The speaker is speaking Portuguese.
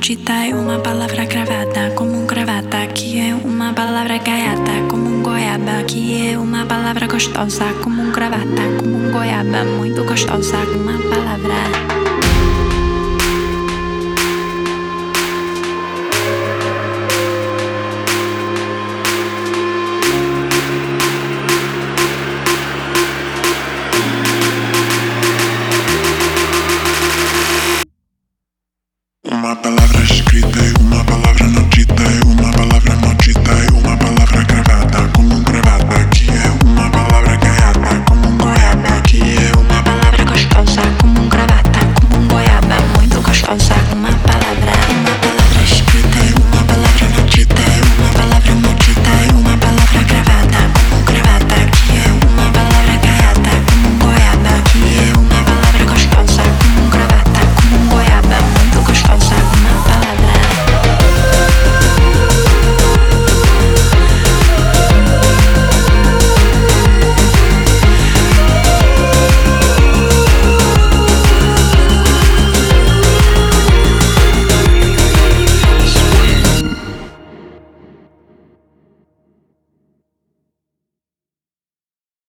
maldita é uma palavra cravada como um gravata, que é uma palavra gaiata como um goiaba, que é uma palavra gostosa como um gravata, como um goiaba, muito gostosa, uma palavra.